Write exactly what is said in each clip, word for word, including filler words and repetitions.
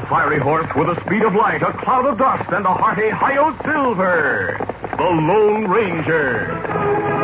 fiery horse with the speed of light, a cloud of dust, and a hearty Hi-Yo Silver, the Lone Ranger.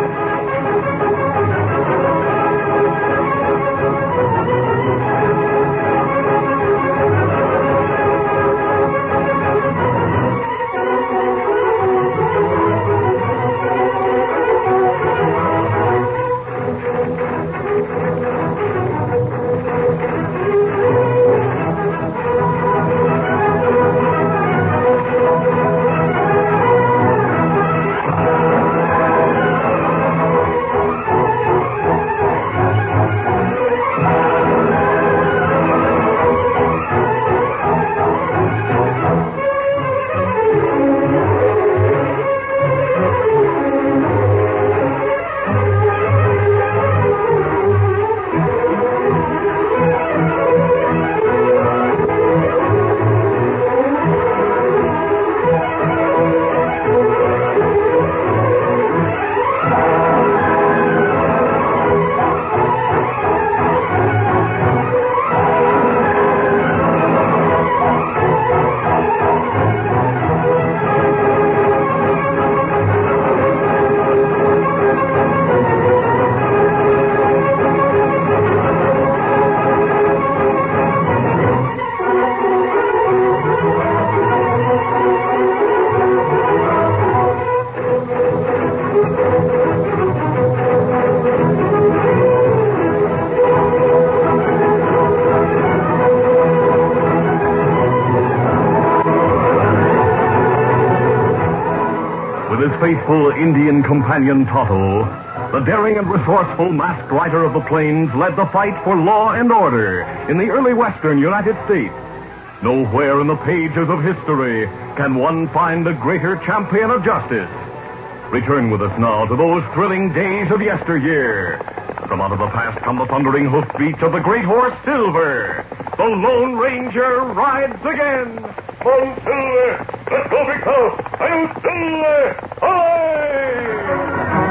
With his faithful Indian companion Tonto, the daring and resourceful masked rider of the plains led the fight for law and order in the early western United States. Nowhere in the pages of history can one find a greater champion of justice. Return with us now to those thrilling days of yesteryear. From out of the past come the thundering hoofbeats of the great horse Silver. The Lone Ranger rides again. On Silver! Let's go, big fellow! I'm Silver! Hi!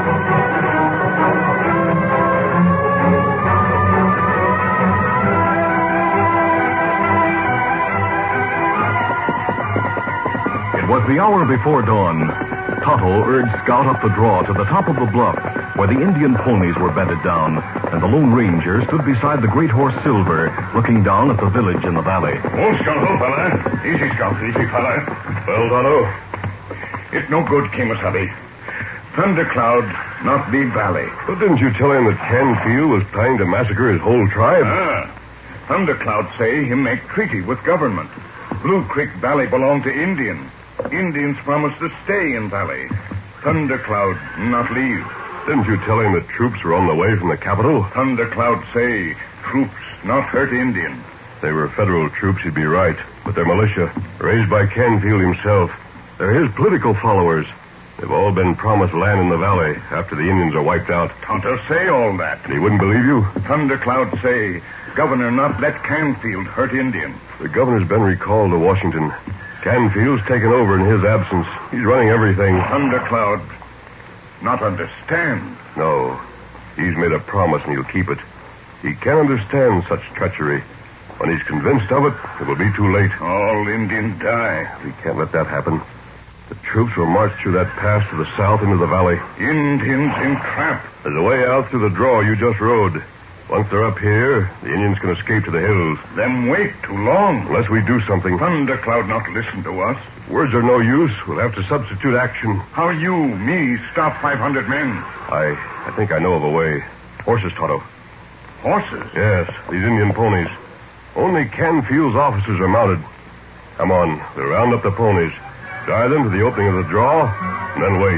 It was the hour before dawn. Tonto urged Scout up the draw to the top of the bluff, where the Indian ponies were bedded down, and the Lone Ranger stood beside the great horse Silver, looking down at the village in the valley. Oh, Scout, old fella. Easy, Scout, easy, fella. Well, Tonto, it's no good, Kimasabi. Thundercloud, not the valley. But didn't you tell him that Canfield was planning to massacre his whole tribe? Ah. Thundercloud say him make treaty with government. Blue Creek Valley belong to Indian. Indians promised to stay in valley. Thundercloud not leave. Didn't you tell him that troops were on the way from the capital? Thundercloud say troops not hurt Indian. If they were federal troops, he'd be right. But they're militia, raised by Canfield himself. They're his political followers. They've all been promised land in the valley after the Indians are wiped out. Tonto say all that. And he wouldn't believe you? Thundercloud say governor not let Canfield hurt Indian. The governor's been recalled to Washington. Canfield's taken over in his absence. He's running everything. Thundercloud not understand. No. He's made a promise and he'll keep it. He can't understand such treachery. When he's convinced of it, it will be too late. All Indians die. We can't let that happen. The troops will march through that pass to the south into the valley. Indians in trap. There's a way out through the draw you just rode. Once they're up here, the Indians can escape to the hills. Them wait too long. Unless we do something. Thundercloud not listen to us. Words are no use. We'll have to substitute action. How you, me, stop five hundred men? I I think I know of a way. Horses, Tonto. Horses? Yes, these Indian ponies. Only Canfield's officers are mounted. Come on, we'll round up the ponies. Guide them to the opening of the draw, and then wait.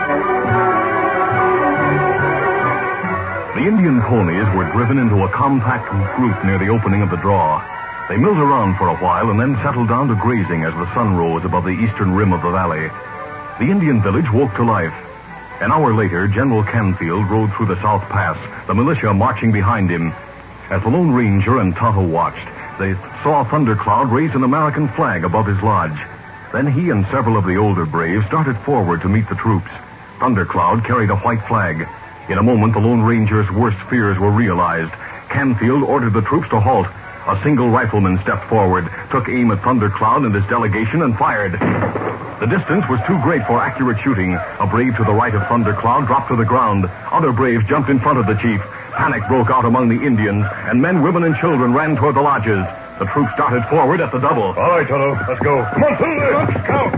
The Indian ponies were driven into a compact group near the opening of the draw. They milled around for a while and then settled down to grazing as the sun rose above the eastern rim of the valley. The Indian village woke to life. An hour later, General Canfield rode through the South Pass, the militia marching behind him. As the Lone Ranger and Tonto watched, they saw Thundercloud raise an American flag above his lodge. Then he and several of the older braves started forward to meet the troops. Thundercloud carried a white flag. In a moment, the Lone Ranger's worst fears were realized. Canfield ordered the troops to halt. A single rifleman stepped forward, took aim at Thundercloud and his delegation, and fired. The distance was too great for accurate shooting. A brave to the right of Thundercloud dropped to the ground. Other braves jumped in front of the chief. Panic broke out among the Indians, and men, women, and children ran toward the lodges. The troops started forward at the double. All right, Tonto, let's go. Come on, Silver. Let's go.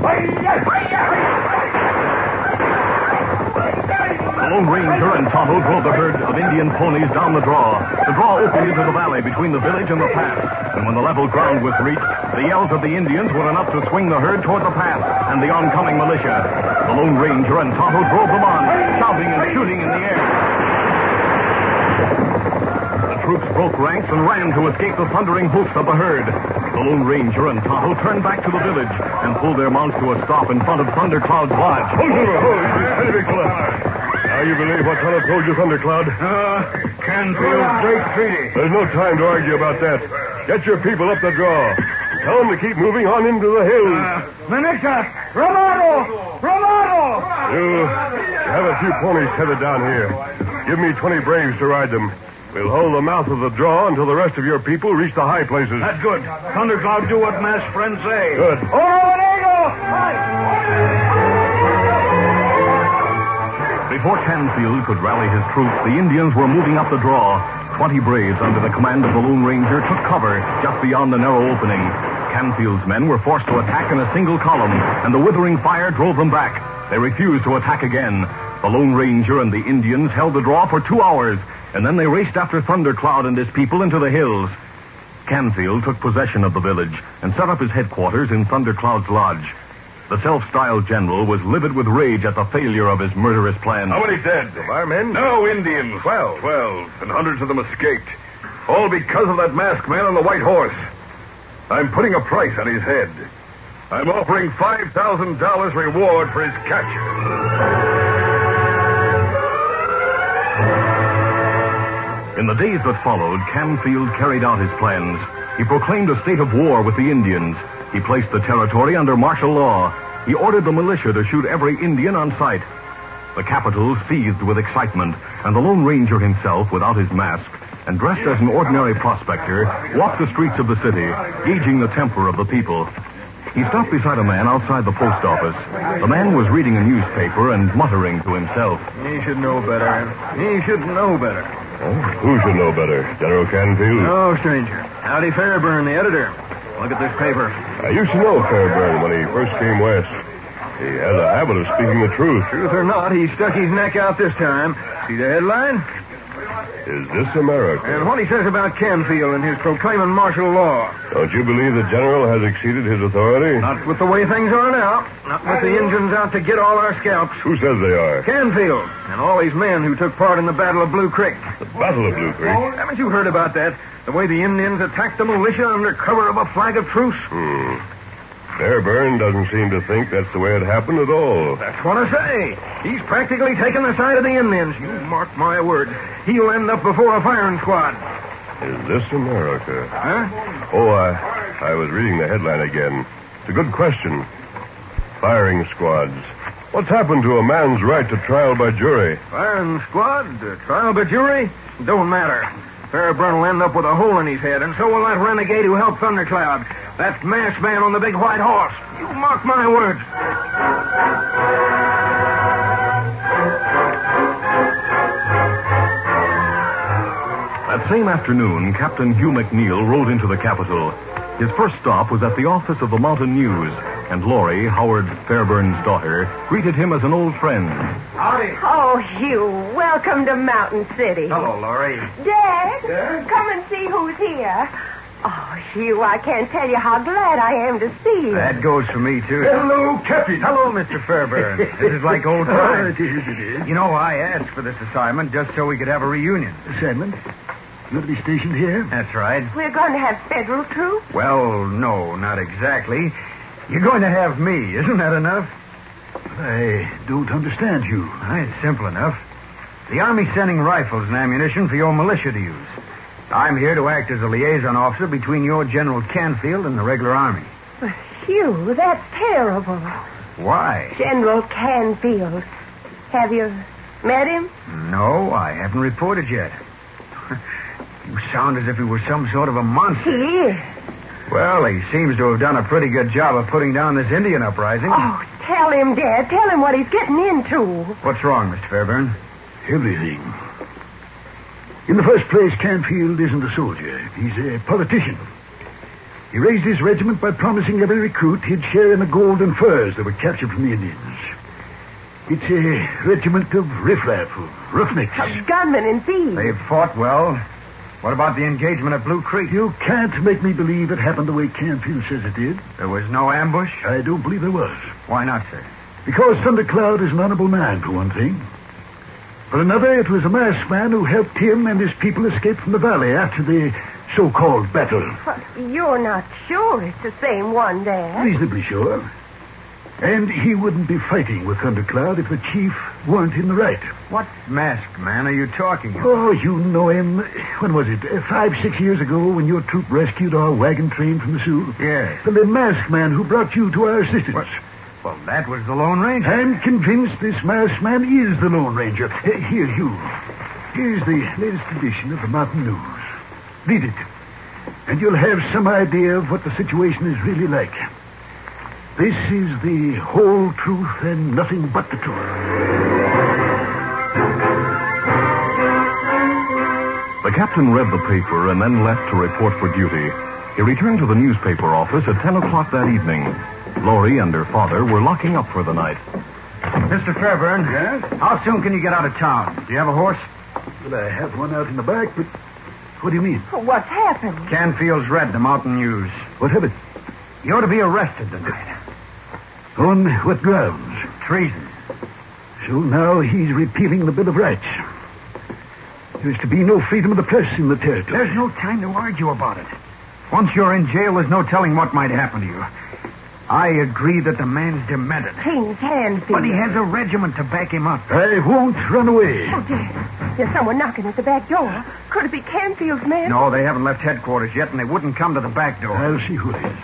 The Lone Ranger and Tonto drove the herd of Indian ponies down the draw. The draw opened into the valley between the village and the pass. And when the level ground was reached, the yells of the Indians were enough to swing the herd toward the pass and the oncoming militia. The Lone Ranger and Tonto drove them on, shouting and shooting in the air. The troops broke ranks and ran to escape the thundering hoofs of the herd. The Lone Ranger and Tonto turned back to the village and pulled their mounts to a stop in front of Thundercloud's lodge. Hold Silver, hold. Steady, big fella. Now you believe what Tonto told you, Thundercloud? Uh, Canfield's great treaty. There's no time to argue about that. Get your people up the draw. Tell them to keep moving on into the hills. Uh, Manisha! Romano! Romano! You have a few ponies tethered down here. Give me twenty braves to ride them. We'll hold the mouth of the draw until the rest of your people reach the high places. That's good. Thundercloud, do what mass friends say. Good. Before Canfield could rally his troops, the Indians were moving up the draw. Twenty braves under the command of the Lone Ranger took cover just beyond the narrow opening. Canfield's men were forced to attack in a single column, and the withering fire drove them back. They refused to attack again. The Lone Ranger and the Indians held the draw for two hours, and then they raced after Thundercloud and his people into the hills. Canfield took possession of the village and set up his headquarters in Thundercloud's lodge. The self-styled general was livid with rage at the failure of his murderous plan. How many dead? Of our men? No, Indians. Twelve. Twelve. And hundreds of them escaped. All because of that masked man on the white horse. I'm putting a price on his head. I'm offering five thousand dollars reward for his capture. In the days that followed, Canfield carried out his plans. He proclaimed a state of war with the Indians. He placed the territory under martial law. He ordered the militia to shoot every Indian on sight. The capital seethed with excitement, and the Lone Ranger himself, without his mask, and dressed as an ordinary prospector, walked the streets of the city, gauging the temper of the people. He stopped beside a man outside the post office. The man was reading a newspaper and muttering to himself. He should know better. He should know better. Oh, who should know better? General Canfield? Oh, stranger. Howdy, Fairburn, the editor. Look at this paper. I used to know Fairburn when he first came west. He has a habit of speaking the truth. Truth or not, he stuck his neck out this time. See the headline? Is this America? And what he says about Canfield and his proclaiming martial law. Don't you believe the general has exceeded his authority? Not with the way things are now. Not with the Indians out to get all our scalps. Who says they are? Canfield and all these men who took part in the Battle of Blue Creek. The Battle of Blue Creek? Haven't you heard about that? The way the Indians attacked the militia under cover of a flag of truce? Hmm. Fairburn doesn't seem to think that's the way it happened at all. That's what I say. He's practically taken the side of the Indians. You mark my words. He'll end up before a firing squad. Is this America? Huh? Oh, I, I was reading the headline again. It's a good question. Firing squads. What's happened to a man's right to trial by jury? Firing squad? Uh, trial by jury? Don't matter. Fairburn will end up with a hole in his head, and so will that renegade who helped Thundercloud. That masked man on the big white horse. You mark my words. That same afternoon, Captain Hugh McNeil rode into the capital. His first stop was at the office of the Mountain News, and Laurie, Howard Fairburn's daughter, greeted him as an old friend. Howdy. Oh, Hugh, welcome to Mountain City. Hello, Laurie. Dad, Dad? come and see who's here. Oh, Hugh, I can't tell you how glad I am to see you. That goes for me, too. Hello, Captain. Hello, Mister Fairburn. This is like old times. It is, it is. You know, I asked for this assignment just so we could have a reunion. Assignment? You're to be stationed here? That's right. We're going to have federal troops. Well, no, not exactly. You're going to have me. Isn't that enough? I don't understand you. Ah, it's simple enough. The Army's sending rifles and ammunition for your militia to use. I'm here to act as a liaison officer between your General Canfield and the regular Army. But, Hugh, that's terrible. Why? General Canfield. Have you met him? No, I haven't reported yet. You sound as if he was some sort of a monster. He is. Well, he seems to have done a pretty good job of putting down this Indian uprising. Oh, tell him, Dad. Tell him what he's getting into. What's wrong, Mister Fairburn? Everything. In the first place, Canfield isn't a soldier. He's a politician. He raised his regiment by promising every recruit he'd share in the gold and furs that were captured from the Indians. It's a regiment of riffraff, of roughnecks. A gunman and thieves. They've fought well. What about the engagement at Blue Creek? You can't make me believe it happened the way Canfield says it did. There was no ambush? I don't believe there was. Why not, sir? Because Thundercloud is an honorable man, for one thing. For another, it was a masked man who helped him and his people escape from the valley after the so-called battle. But you're not sure it's the same one, Dad. Reasonably sure. And he wouldn't be fighting with Thundercloud if the chief weren't in the right. What masked man are you talking about? Oh, you know him. When was it? Uh, five, six years ago when your troop rescued our wagon train from the Sioux? Yes. The masked man who brought you to our assistance. What? Well, that was the Lone Ranger. I'm convinced this masked man is the Lone Ranger. Uh, here, Hugh. Here's the latest edition of the Mountain News. Read it. And you'll have some idea of what the situation is really like. This is the whole truth and nothing but the truth. The captain read the paper and then left to report for duty. He returned to the newspaper office at ten o'clock that evening. Lori and her father were locking up for the night. Mister Fairburn. Yes? How soon can you get out of town? Do you have a horse? Well, I have one out in the back, but what do you mean? What's happened? Canfield's read the Mountain News. What happened? You ought to be arrested tonight. On what grounds? Treason. So now he's repealing the Bill of Rights. There's to be no freedom of the press in the territory. There's no time to argue about it. Once you're in jail, there's no telling what might happen to you. I agree that the man's demented. King Canfield. But he has a regiment to back him up. I won't run away. Oh, Dad. There's someone knocking at the back door. Could it be Canfield's men? No, they haven't left headquarters yet, and they wouldn't come to the back door. I'll see who it is.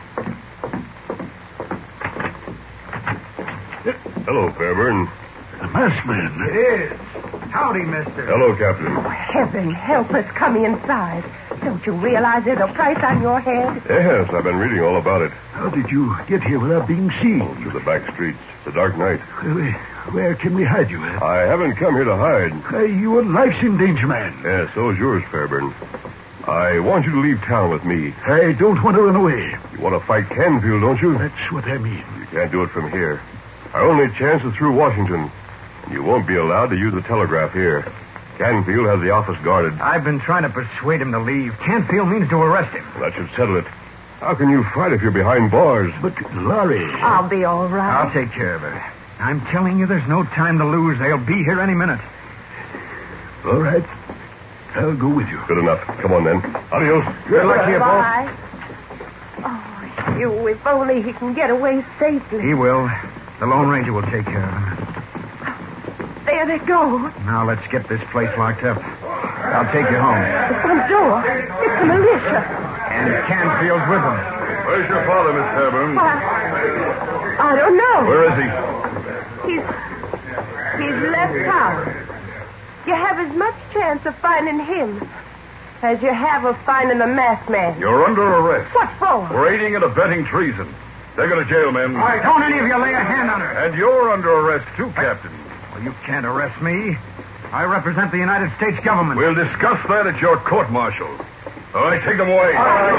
Hello, Fairburn. The masked man. It is. Howdy, mister. Hello, Captain. Heaven help us. Come inside. Don't you realize there's a price on your head? Yes, I've been reading all about it. How did you get here without being seen? Through the back streets. It's a dark night. Where, where can we hide you at? I haven't come here to hide. Uh, your life's in danger, man. Yes, so is yours, Fairburn. I want you to leave town with me. I don't want to run away. You want to fight Canfield, don't you? That's what I mean. You can't do it from here. Our only chance is through Washington. You won't be allowed to use the telegraph here. Canfield has the office guarded. I've been trying to persuade him to leave. Canfield means to arrest him. That should settle it. How can you fight if you're behind bars? But, Laurie... I'll be all right. I'll take care of her. I'm telling you, there's no time to lose. They'll be here any minute. All right. I'll go with you. Good enough. Come on, then. Adios. Good luck to you, both. Bye. Oh, Hugh, if only he can get away safely. He will. The Lone Ranger will take care of him. There they go. Now let's get this place locked up. I'll take you home. The front door. It's the militia. And Canfield's with them. Where's your father, Miss Fairburn? I, I don't know. Where is he? He's he's left town. You have as much chance of finding him as you have of finding the masked man. You're under arrest. What for? For aiding and abetting treason. Take her to jail, men. All right, don't any of you lay a hand on her. And you're under arrest, too, Captain. Well, you can't arrest me. I represent the United States government. We'll discuss that at your court-martial. All right, take them away.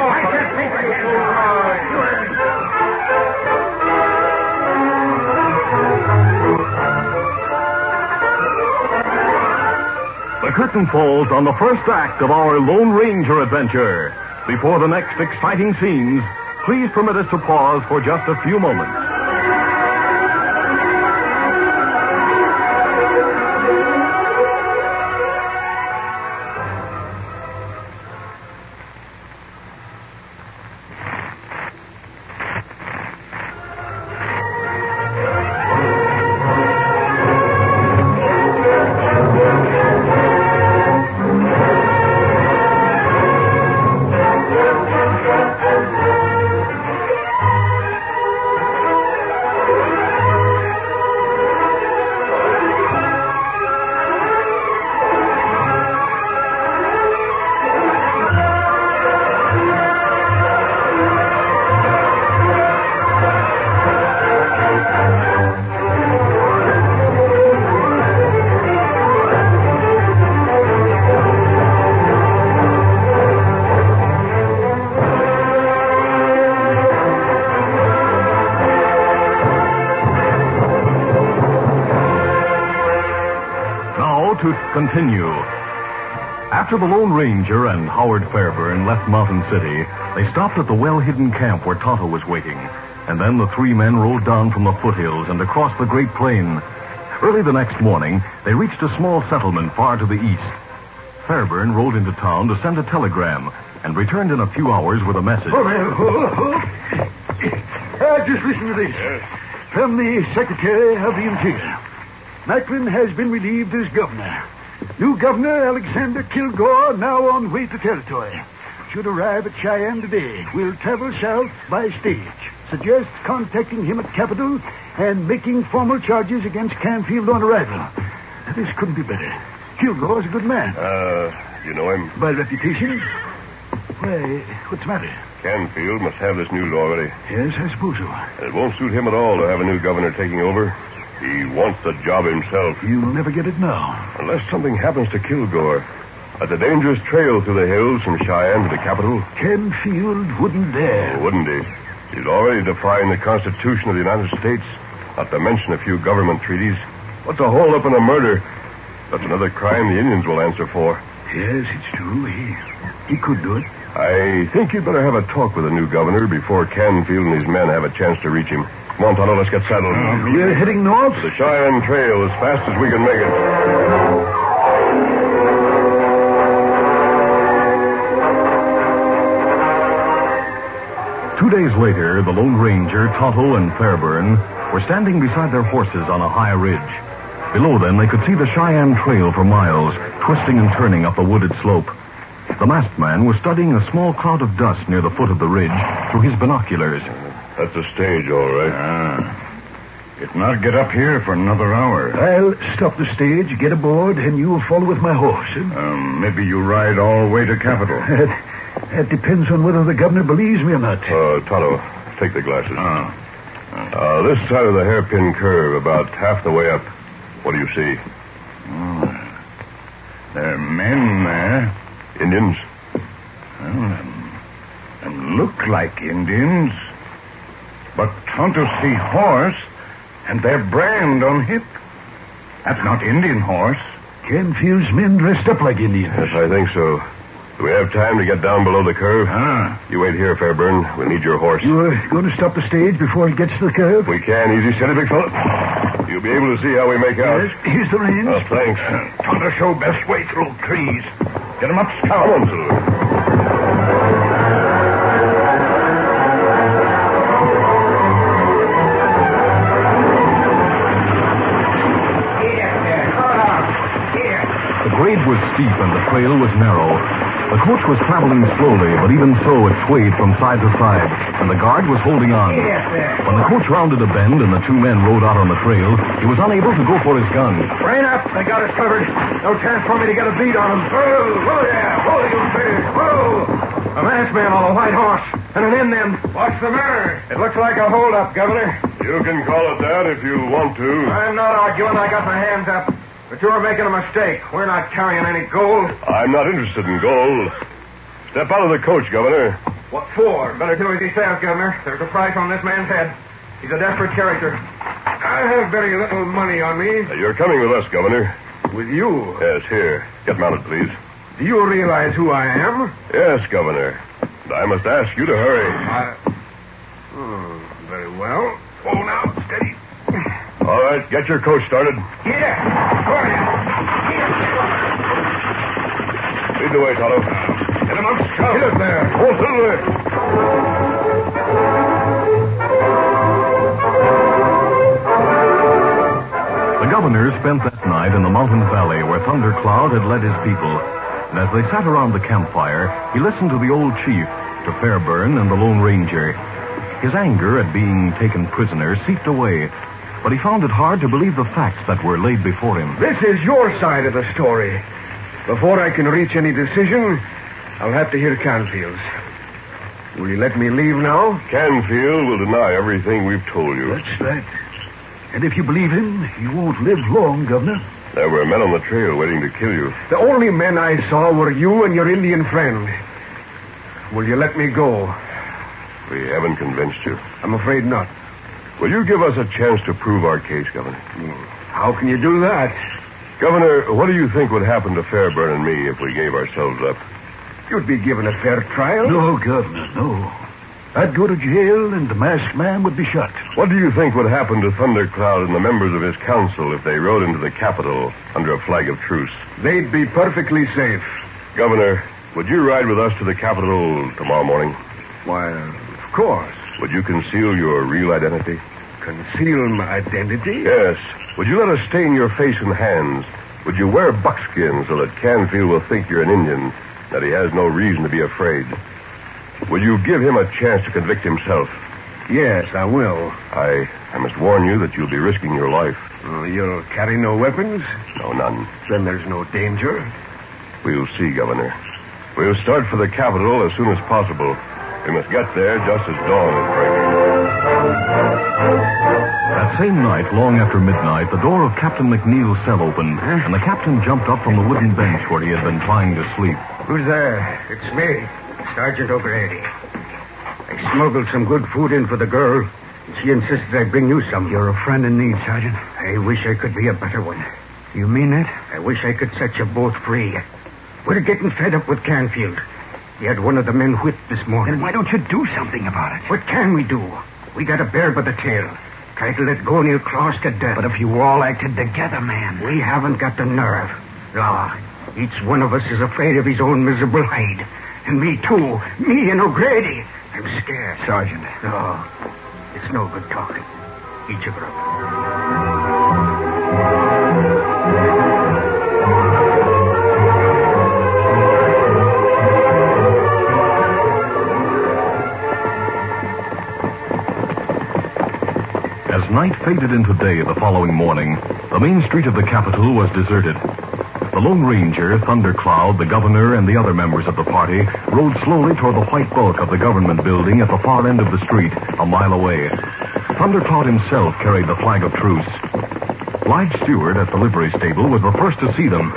The curtain falls on the first act of our Lone Ranger adventure. Before the next exciting scenes, please permit us to pause for just a few moments. continue. After the Lone Ranger and Howard Fairburn left Mountain City, they stopped at the well-hidden camp where Tonto was waiting. And then the three men rode down from the foothills and across the Great Plain. Early the next morning, they reached a small settlement far to the east. Fairburn rode into town to send a telegram and returned in a few hours with a message. Oh, man. Oh, oh. Uh, just listen to this. Yes. From the Secretary of the Interior. Macklin has been relieved as governor. New governor, Alexander Kilgore, now on way to territory. Should arrive at Cheyenne today. Will travel south by stage. Suggest contacting him at Capitol and making formal charges against Canfield on arrival. This couldn't be better. Kilgore's a good man. Uh, you know him? By reputation? Why, what's the matter? Canfield must have this news already. Yes, I suppose so. And it won't suit him at all to have a new governor taking over. He wants the job himself. You'll never get it now. Unless something happens to Kilgore. That's a dangerous trail through the hills from Cheyenne to the capital. Canfield wouldn't dare. Oh, wouldn't he? He's already defying the Constitution of the United States, not to mention a few government treaties. What's a hold-up and a murder? That's another crime the Indians will answer for. Yes, it's true. He, he could do it. I think you'd better have a talk with the new governor before Canfield and his men have a chance to reach him. Come on, Tonto, let's get settled. We're heading north? The Cheyenne Trail as fast as we can make it. Two days later, the Lone Ranger, Tonto, and Fairburn were standing beside their horses on a high ridge. Below them, they could see the Cheyenne Trail for miles, twisting and turning up the wooded slope. The masked man was studying a small cloud of dust near the foot of the ridge through his binoculars. That's the stage, all right. Ah. It not get up here for another hour. I'll stop the stage, get aboard, and you'll follow with my horse. Um, maybe you ride all the way to Capitol. That, that depends on whether the governor believes me or not. Uh, Tonto, take the glasses. Ah. Uh, this side of the hairpin curve, about half the way up. What do you see? Oh. There are men there. Indians? Well, them, them look like Indians. But Tonto see horse, and their brand on hip. That's not Indian horse. Canfield's men dressed up like Indians. Yes, I think so. Do we have time to get down below the curve? Ah. You wait here, Fairburn. We'll need your horse. You're going to stop the stage before it gets to the curve? We can. Easy steady, big fella. You'll be able to see how we make out. Yes, here's the reins. Oh, thanks. Tonto show best way through trees. Get him up, Scout. Come on, Silver. The grade was steep and the trail was narrow. The coach was traveling slowly, but even so it swayed from side to side, and the guard was holding on. When the coach rounded a bend and the two men rode out on the trail, he was unable to go for his gun. Rein up. They got us covered. No chance for me to get a bead on them. Whoa, whoa there. Whoa, you fish. Whoa. A masked man on a white horse. And an Indian. What's the matter? It looks like a holdup, Governor. You can call it that if you want to. I'm not arguing. I got my hands up. But you're making a mistake. We're not carrying any gold. I'm not interested in gold. Step out of the coach, Governor. What for? Better do as he says, Governor. There's a price on this man's head. He's a desperate character. I have very little money on me. Uh, You're coming with us, Governor. With you? Yes, here. Get mounted, please. Do you realize who I am? Yes, Governor. And I must ask you to hurry. I... Hmm, very well. Oh, now, steady. All right, get your coach started. Here. Hurry. Lead the way, Tonto. Get him up, Scout. Get up there. Oh, Silver. The governor spent that night in the mountain valley where Thunder Cloud had led his people. And as they sat around the campfire, he listened to the old chief, to Fairburn and the Lone Ranger. His anger at being taken prisoner seeped away, but he found it hard to believe the facts that were laid before him. This is your side of the story. Before I can reach any decision, I'll have to hear Canfield's. Will you let me leave now? Canfield will deny everything we've told you. That's right. And if you believe him, you won't live long, Governor. There were men on the trail waiting to kill you. The only men I saw were you and your Indian friend. Will you let me go? We haven't convinced you. I'm afraid not. Will you give us a chance to prove our case, Governor? How can you do that? Governor, what do you think would happen to Fairburn and me if we gave ourselves up? You'd be given a fair trial. No, Governor, no. I'd go to jail and the masked man would be shot. What do you think would happen to Thundercloud and the members of his council if they rode into the Capitol under a flag of truce? They'd be perfectly safe. Governor, would you ride with us to the Capitol tomorrow morning? Why, of course. Would you conceal your real identity? Conceal my identity? Yes. Would you let us stain your face and hands? Would you wear buckskin so that Canfield will think you're an Indian, that he has no reason to be afraid? Will you give him a chance to convict himself? Yes, I will. I I must warn you that you'll be risking your life. Oh, you'll carry no weapons? No, none. Then there's no danger? We'll see, Governor. We'll start for the Capitol as soon as possible. We must get there just as dawn is breaking. That same night, long after midnight, the door of Captain McNeil's cell opened, and the captain jumped up from the wooden bench where he had been trying to sleep. Who's there? It's me, Sergeant O'Grady. I smuggled some good food in for the girl. She insisted I bring you some. You're a friend in need, Sergeant. I wish I could be a better one. You mean that? I wish I could set you both free. We're getting fed up with Canfield. He had one of the men whipped this morning. Then why don't you do something about it? What can we do? We got a bear by the tail. Try to let go and he'll claw us to death. But if you all acted together, man. We haven't got the nerve. No. Each one of us is afraid of his own miserable hide. And me, too. Me and O'Grady. I'm scared. Sergeant. No. It's no good talking. Eat your grub. As night faded into day the following morning, the main street of the Capitol was deserted. The Lone Ranger, Thundercloud, the governor, and the other members of the party rode slowly toward the white bulk of the government building at the far end of the street, a mile away. Thundercloud himself carried the flag of truce. Lige Stewart at the livery stable was the first to see them.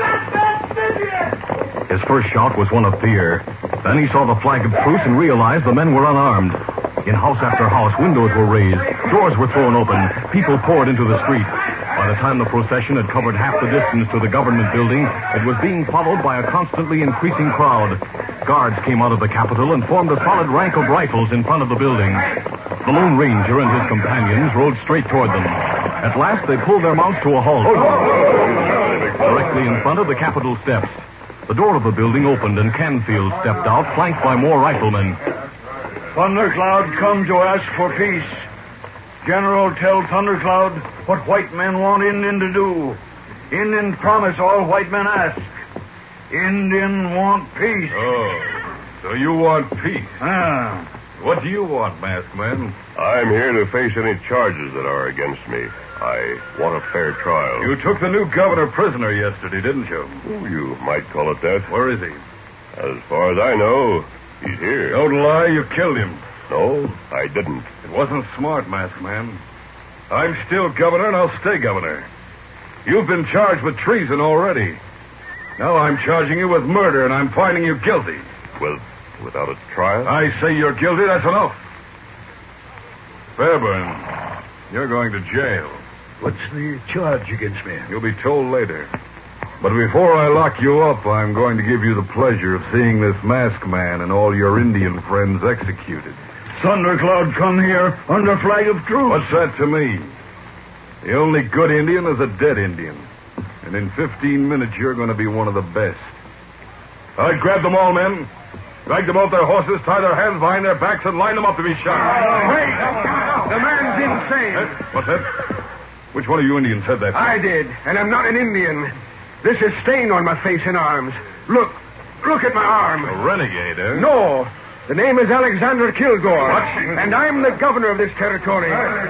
His first shock was one of fear. Then he saw the flag of truce and realized the men were unarmed. In house after house, windows were raised, doors were thrown open, people poured into the street. By the time the procession had covered half the distance to the government building, it was being followed by a constantly increasing crowd. Guards came out of the Capitol and formed a solid rank of rifles in front of the building. The Lone Ranger and his companions rode straight toward them. At last, they pulled their mounts to a halt. Directly in front of the Capitol steps. The door of the building opened and Canfield stepped out, flanked by more riflemen. Thundercloud come to ask for peace. General tell Thundercloud what white men want Indian to do. Indian promise all white men ask. Indian want peace. Oh, so you want peace? Ah. What do you want, masked man? I'm here to face any charges that are against me. I want a fair trial. You took the new governor prisoner yesterday, didn't you? Oh, you might call it that. Where is he? As far as I know, he's here. Don't lie, you killed him. No, I didn't. It wasn't smart, masked man. I'm still governor, and I'll stay governor. You've been charged with treason already. Now I'm charging you with murder, and I'm finding you guilty. With, without a trial? I say you're guilty, that's enough. Fairburn, you're going to jail. What's the charge against me? You'll be told later. But before I lock you up, I'm going to give you the pleasure of seeing this masked man and all your Indian friends executed. Thundercloud come here under flag of truce. What's that to me? The only good Indian is a dead Indian. And in fifteen minutes, you're going to be one of the best. All right, grab them all, men. Drag them off their horses, tie their hands behind their backs, and line them up to be shot. Wait! The man's insane. Eh? What's that? Which one of you Indians said that? I did, and I'm not an Indian. This is stain on my face and arms. Look. Look at my arm. A renegade, eh? No. The name is Alexander Kilgore. What? And I'm the governor of this territory.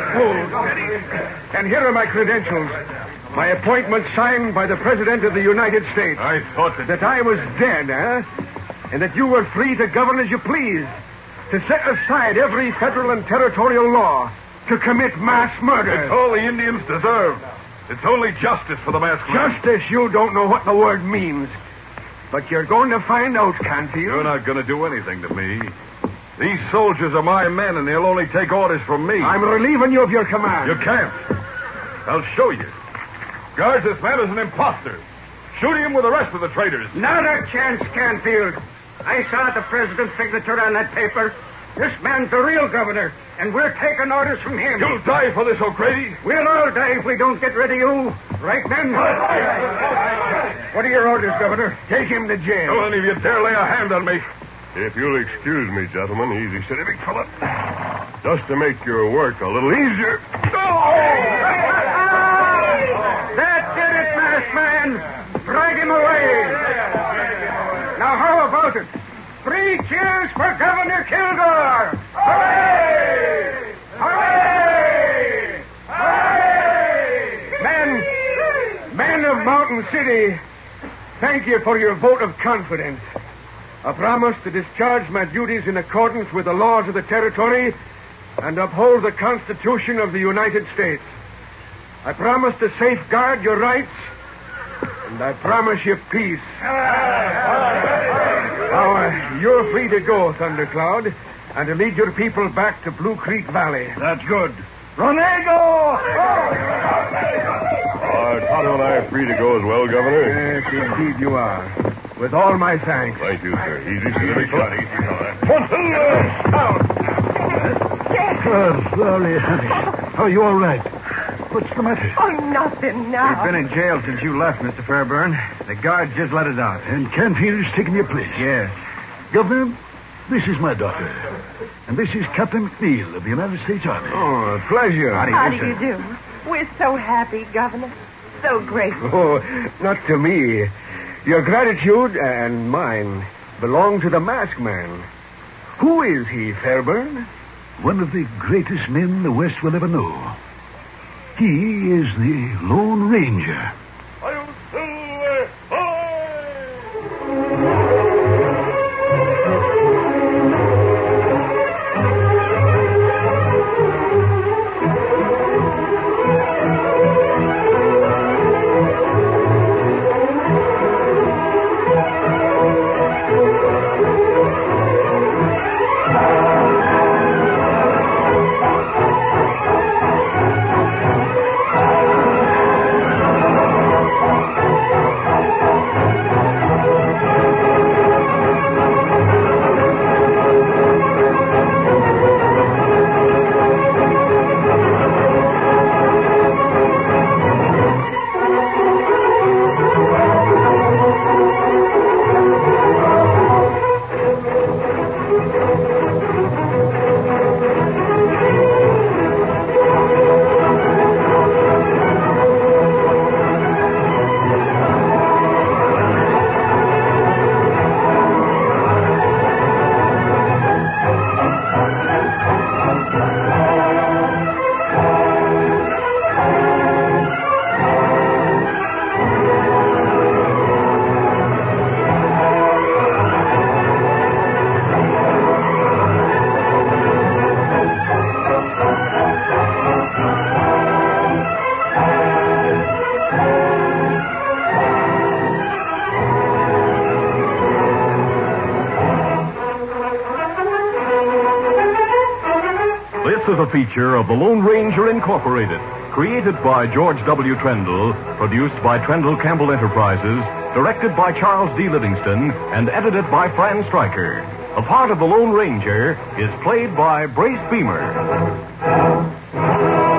Oh. And here are my credentials. My appointment signed by the President of the United States. I thought that... That I was dead, eh? And that you were free to govern as you please. To set aside every federal and territorial law. To commit mass murder. It's all the Indians deserve. It's only justice for the masked man. Justice, you don't know what the word means. But you're going to find out, Canfield. You're not going to do anything to me. These soldiers are my men, and they'll only take orders from me. I'm relieving you of your command. You can't. I'll show you. Guards, this man is an imposter. Shoot him with the rest of the traitors. Not a chance, Canfield. I saw the president's signature on that paper. This man's the real governor, and we're taking orders from him. You'll die for this, O'Grady. We'll all die if we don't get rid of you. Right, men? What are your orders, Governor? Take him to jail. Don't any of you dare lay a hand on me. If you'll excuse me, gentlemen, easy, steady, big fella. Just to make your work a little easier. That did it, masked man. Drag him away. Now, how about it? Three cheers for Governor Kilgore! Hooray! Hooray! Hooray! Men, men of Mountain City, thank you for your vote of confidence. I promise to discharge my duties in accordance with the laws of the territory and uphold the Constitution of the United States. I promise to safeguard your rights, and I promise you peace. Now, uh, you're free to go, Thundercloud, and to lead your people back to Blue Creek Valley. That's good. Ronego! Uh, Tonto and I are free to go as well, Governor. Yes, indeed you are. With all my thanks. Thank you, sir. Easy, steady, big fella. Easy, fella. Oh, sorry, honey. Oh, you all right? What's the matter? Oh, nothing now. We've been in jail since you left, Mister Fairburn. The guards just let us out. And Canfield's taken your place. Yes. Governor, this is my daughter. And this is Captain McNeil of the United States Army. Oh, a pleasure. How do you do? We're so happy, Governor. So grateful. Oh, not to me. Your gratitude and mine belong to the masked man. Who is he, Fairburn? One of the greatest men the West will ever know. He is the Lone Ranger. This is a feature of the Lone Ranger Incorporated, created by George W. Trendle, produced by Trendle Campbell Enterprises, directed by Charles D. Livingston, and edited by Fran Stryker. A part of the Lone Ranger is played by Brace Beamer.